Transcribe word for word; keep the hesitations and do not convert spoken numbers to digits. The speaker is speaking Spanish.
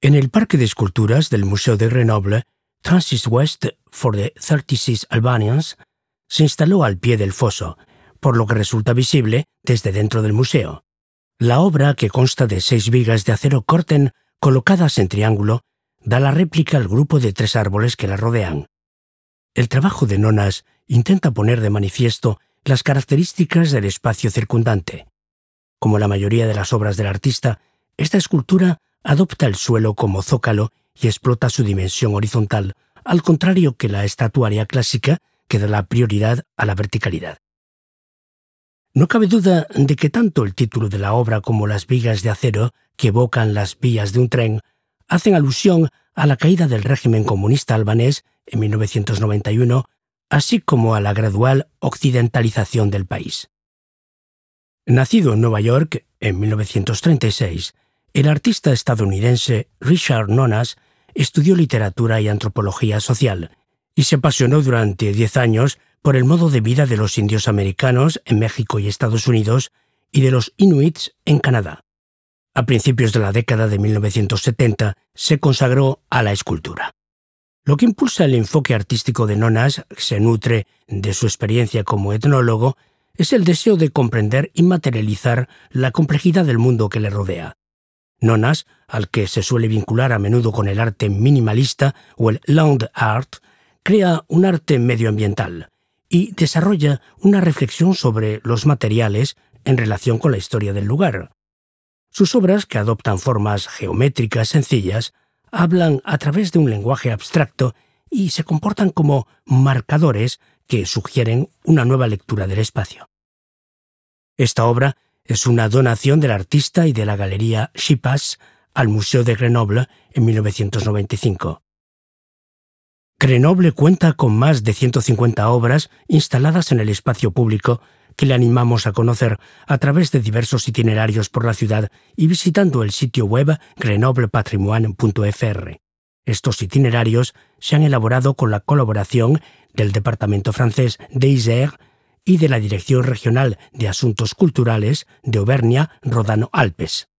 En el Parque de Esculturas del Museo de Grenoble, Transit West for the thirty-six Albanians se instaló al pie del foso, por lo que resulta visible desde dentro del museo. La obra, que consta de seis vigas de acero corten colocadas en triángulo, da la réplica al grupo de tres árboles que la rodean. El trabajo de Nonnas intenta poner de manifiesto las características del espacio circundante. Como la mayoría de las obras del artista, esta escultura adopta el suelo como zócalo y explota su dimensión horizontal, al contrario que la estatuaria clásica, que da la prioridad a la verticalidad. No cabe duda de que tanto el título de la obra como las vigas de acero, que evocan las vías de un tren, hacen alusión a la caída del régimen comunista albanés en mil novecientos noventa y uno, así como a la gradual occidentalización del país. Nacido en Nueva York en mil novecientos treinta y seis, el artista estadounidense Richard Nonnas estudió literatura y antropología social y se apasionó durante diez años por el modo de vida de los indios americanos en México y Estados Unidos y de los inuits en Canadá. A principios de la década de mil novecientos setenta se consagró a la escultura. Lo que impulsa el enfoque artístico de Nonnas se nutre de su experiencia como etnólogo, es el deseo de comprender y materializar la complejidad del mundo que le rodea. Nonnas, al que se suele vincular a menudo con el arte minimalista o el land art, crea un arte medioambiental y desarrolla una reflexión sobre los materiales en relación con la historia del lugar. Sus obras, que adoptan formas geométricas sencillas, hablan a través de un lenguaje abstracto y se comportan como marcadores que sugieren una nueva lectura del espacio. Esta obra es una donación del artista y de la galería Chipas al Museo de Grenoble en mil novecientos noventa y cinco. Grenoble cuenta con más de ciento cincuenta obras instaladas en el espacio público que le animamos a conocer a través de diversos itinerarios por la ciudad y visitando el sitio web grenoble patrimoine punto f r. Estos itinerarios se han elaborado con la colaboración del departamento francés de Isère y de la Dirección Regional de Asuntos Culturales de Auvernia-Rodano-Alpes.